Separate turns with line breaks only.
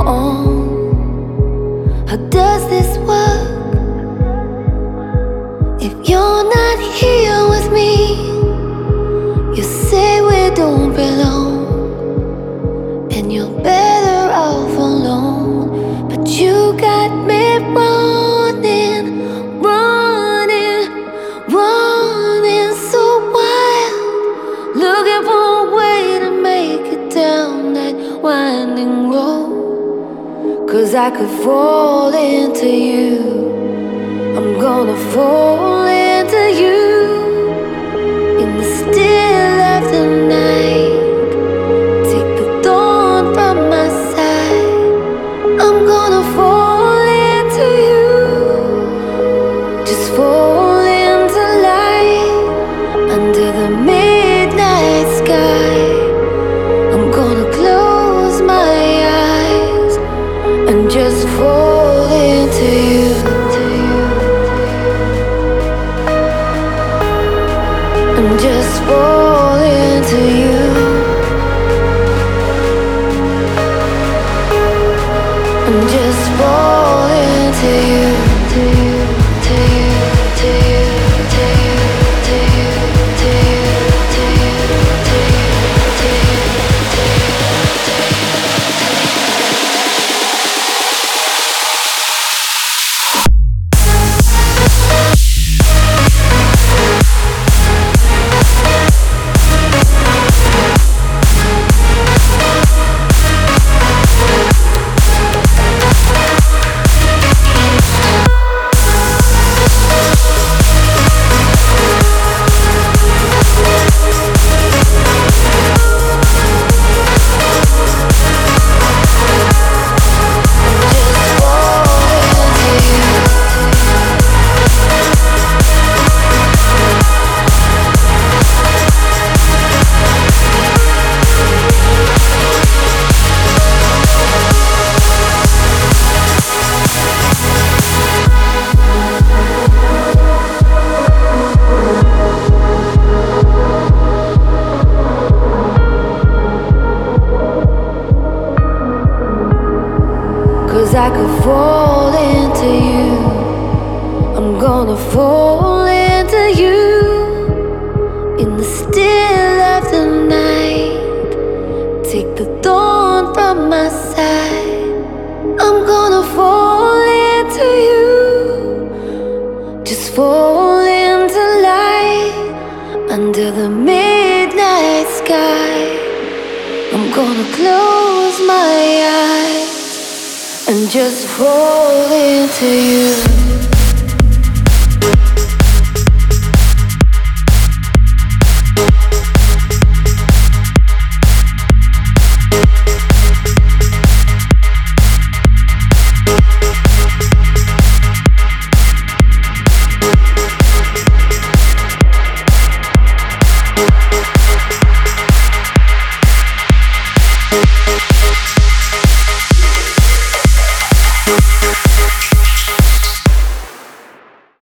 own. How does this work? If you're not here with me, you say we don't belong, and you're better off alone. But you got me running, running, running so wild, looking for a way to make it down that winding road. 'Cause I could fall into you, I'm gonna fall into you in the still of the night. Take the dawn from my side. I'm gonna fall into you, just fall into light under the midnight sky. I'm gonna close my eyes and just fall into you. And just fall into you. And just fall into you. To you, to you, to you, to you, to you, to you, to you, to you, to you, to you. I could fall into you, I'm gonna fall into you in the still of the night. Take the dawn from my side. I'm gonna fall into you, just fall into light under the midnight sky. I'm gonna close my eyes and just fall into you.